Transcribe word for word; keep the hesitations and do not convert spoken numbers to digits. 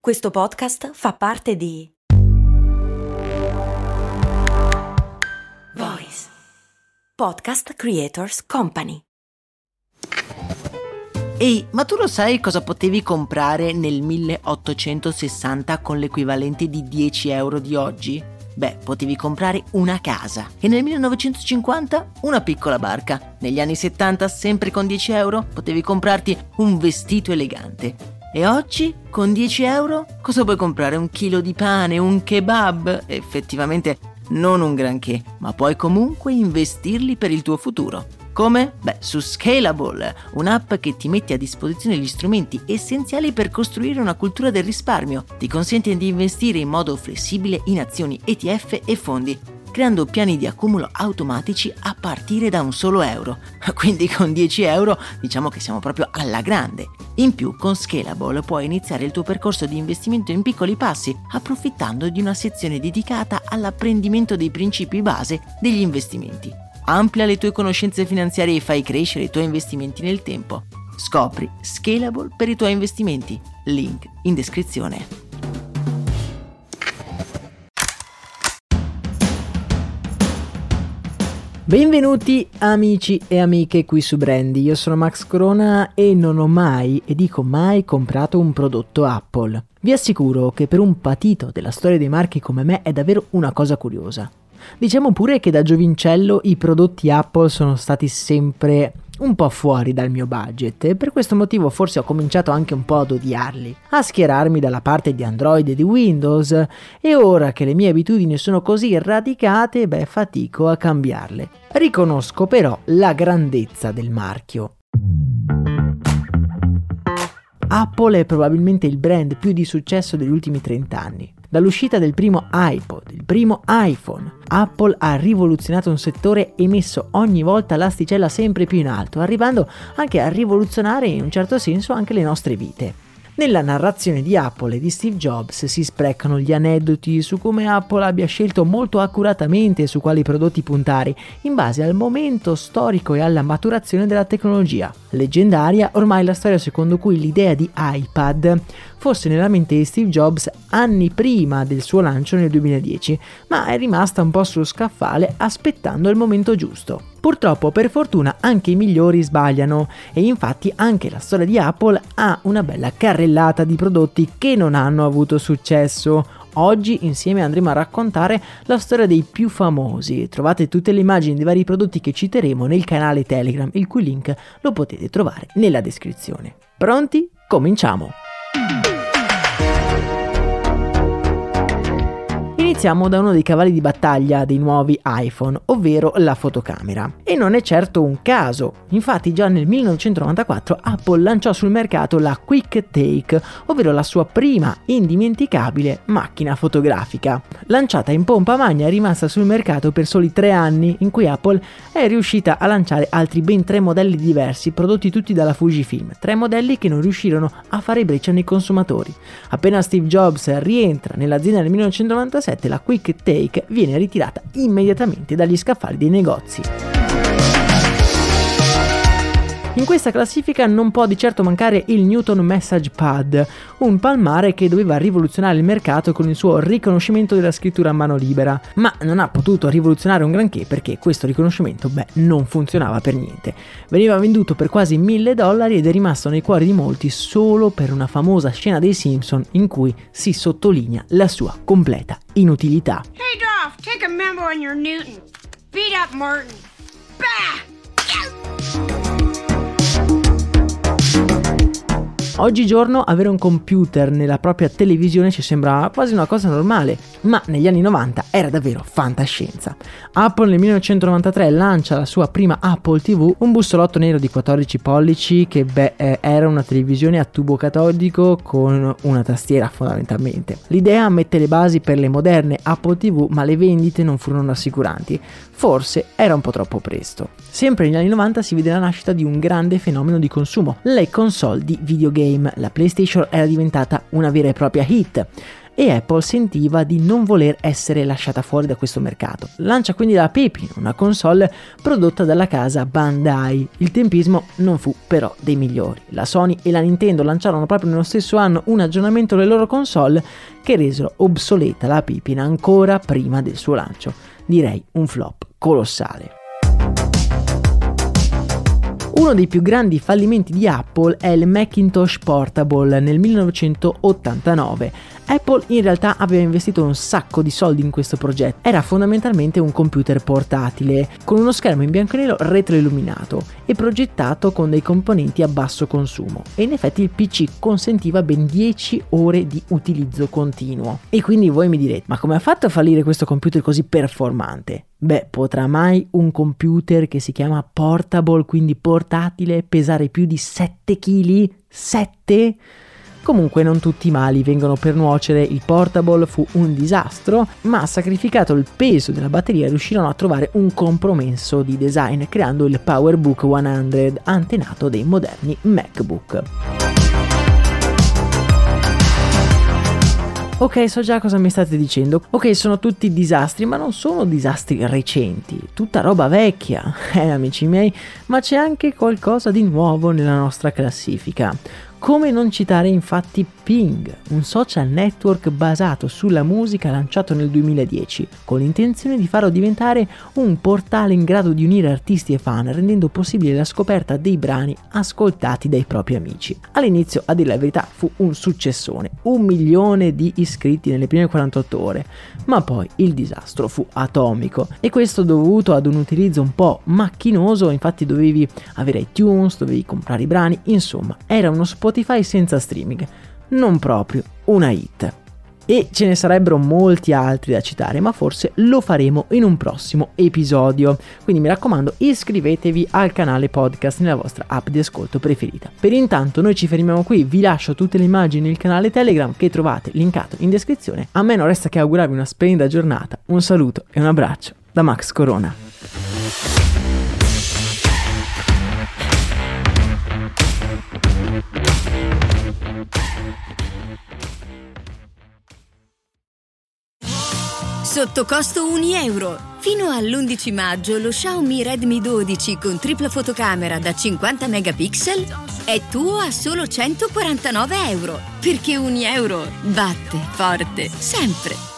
Questo podcast fa parte di Voice Podcast Creators Company. Ehi, ma tu lo sai cosa potevi comprare nel milleottocentosessanta con l'equivalente di dieci euro di oggi? Beh, potevi comprare una casa e nel millenovecentocinquanta una piccola barca. Negli anni settanta, sempre con dieci euro, potevi comprarti un vestito elegante. E oggi, con dieci euro, cosa puoi comprare? Un chilo di pane, un kebab? Effettivamente non un granché, ma puoi comunque investirli per il tuo futuro. Come? Beh, su Scalable, un'app che ti mette a disposizione gli strumenti essenziali per costruire una cultura del risparmio. Ti consente di investire in modo flessibile in azioni, E T F e fondi, creando piani di accumulo automatici a partire da un solo euro. Quindi con dieci euro diciamo che siamo proprio alla grande. In più, con Scalable puoi iniziare il tuo percorso di investimento in piccoli passi, approfittando di una sezione dedicata all'apprendimento dei principi base degli investimenti. Amplia le tue conoscenze finanziarie e fai crescere i tuoi investimenti nel tempo. Scopri Scalable per i tuoi investimenti. Link in descrizione. Benvenuti amici e amiche qui su Brandy, io sono Max Corona e non ho mai, e dico mai, comprato un prodotto Apple. Vi assicuro che per un patito della storia dei marchi come me è davvero una cosa curiosa. Diciamo pure che da giovincello i prodotti Apple sono stati sempre un po' fuori dal mio budget e per questo motivo forse ho cominciato anche un po' ad odiarli, a schierarmi dalla parte di Android e di Windows, e ora che le mie abitudini sono così radicate, beh, fatico a cambiarle. Riconosco però la grandezza del marchio. Apple è probabilmente il brand più di successo degli ultimi trenta anni. Dall'uscita del primo iPod, il primo iPhone, Apple ha rivoluzionato un settore e messo ogni volta l'asticella sempre più in alto, arrivando anche a rivoluzionare in un certo senso anche le nostre vite. Nella narrazione di Apple e di Steve Jobs si sprecano gli aneddoti su come Apple abbia scelto molto accuratamente su quali prodotti puntare, in base al momento storico e alla maturazione della tecnologia. Leggendaria ormai la storia secondo cui l'idea di iPad fosse nella mente di Steve Jobs anni prima del suo lancio nel duemiladieci, ma è rimasta un po' sullo scaffale aspettando il momento giusto. Purtroppo, per fortuna, anche i migliori sbagliano e infatti anche la storia di Apple ha una bella carrellata di prodotti che non hanno avuto successo. Oggi insieme andremo a raccontare la storia dei più famosi. Trovate tutte le immagini dei vari prodotti che citeremo nel canale Telegram, il cui link lo potete trovare nella descrizione. Pronti? Cominciamo! Iniziamo da uno dei cavalli di battaglia dei nuovi iPhone, ovvero la fotocamera. E non è certo un caso. Infatti già nel millenovecentonovantaquattro Apple lanciò sul mercato la Quick Take, ovvero la sua prima indimenticabile macchina fotografica. Lanciata in pompa magna è rimasta sul mercato per soli tre anni, in cui Apple è riuscita a lanciare altri ben tre modelli diversi, prodotti tutti dalla Fujifilm. Tre modelli che non riuscirono a fare breccia nei consumatori. Appena Steve Jobs rientra nell'azienda nel millenovecentonovantasette, la Quick Take viene ritirata immediatamente dagli scaffali dei negozi. In questa classifica non può di certo mancare il Newton Message Pad, un palmare che doveva rivoluzionare il mercato con il suo riconoscimento della scrittura a mano libera, ma non ha potuto rivoluzionare un granché perché questo riconoscimento, beh, non funzionava per niente. Veniva venduto per quasi mille dollari ed è rimasto nei cuori di molti solo per una famosa scena dei Simpson in cui si sottolinea la sua completa inutilità. Hey Dolph, take a memo on your Newton. Beat up Martin. Bah! Oggigiorno avere un computer nella propria televisione ci sembra quasi una cosa normale, ma negli anni novanta era davvero fantascienza. Apple nel millenovecentonovantatré lancia la sua prima Apple tivù, un bussolotto nero di quattordici pollici che beh, era una televisione a tubo catodico con una tastiera fondamentalmente. L'idea mette le basi per le moderne Apple tivù, ma le vendite non furono rassicuranti. Forse era un po' troppo presto. Sempre negli anni novanta si vede la nascita di un grande fenomeno di consumo, le console di videogame. La PlayStation era diventata una vera e propria hit. e Apple sentiva di non voler essere lasciata fuori da questo mercato. Lancia quindi la Pippin, una console prodotta dalla casa Bandai. Il tempismo non fu però dei migliori. La Sony e la Nintendo lanciarono proprio nello stesso anno un aggiornamento alle loro console che resero obsoleta la Pippin ancora prima del suo lancio. Direi un flop colossale. Uno dei più grandi fallimenti di Apple è il Macintosh Portable nel millenovecentottantanove. Apple in realtà aveva investito un sacco di soldi in questo progetto. Era fondamentalmente un computer portatile con uno schermo in bianco e nero retroilluminato e progettato con dei componenti a basso consumo, e in effetti il P C consentiva ben dieci ore di utilizzo continuo. E quindi voi mi direte: ma come ha fatto a fallire questo computer così performante? Beh, potrà mai un computer che si chiama portable, quindi portatile, pesare più di sette chili? sette? Comunque non tutti i mali vengono per nuocere. Il portable fu un disastro, ma sacrificato il peso della batteria riuscirono a trovare un compromesso di design creando il PowerBook cento, antenato dei moderni MacBook. Ok, so già cosa mi state dicendo. Ok, sono tutti disastri, ma non sono disastri recenti, tutta roba vecchia, eh amici miei, ma c'è anche qualcosa di nuovo nella nostra classifica. Come non citare infatti Ping, un social network basato sulla musica lanciato nel duemiladieci, con l'intenzione di farlo diventare un portale in grado di unire artisti e fan, rendendo possibile la scoperta dei brani ascoltati dai propri amici. All'inizio, a dire la verità, fu un successone, un milione di iscritti nelle prime quarantotto ore, ma poi il disastro fu atomico, e questo dovuto ad un utilizzo un po' macchinoso. Infatti dovevi avere iTunes, dovevi comprare i brani, insomma era uno Spotify senza streaming, non proprio una hit. E ce ne sarebbero molti altri da citare, ma forse lo faremo in un prossimo episodio. Quindi mi raccomando, iscrivetevi al canale podcast nella vostra app di ascolto preferita. Per intanto noi ci fermiamo qui, vi lascio tutte le immagini nel canale Telegram che trovate linkato in descrizione. A me non resta che augurarvi una splendida giornata, un saluto e un abbraccio da Max Corona. Sotto costo un euro. Fino all'undici maggio lo Xiaomi Redmi dodici con tripla fotocamera da cinquanta megapixel è tuo a solo centoquarantanove euro. Perché un euro batte forte sempre.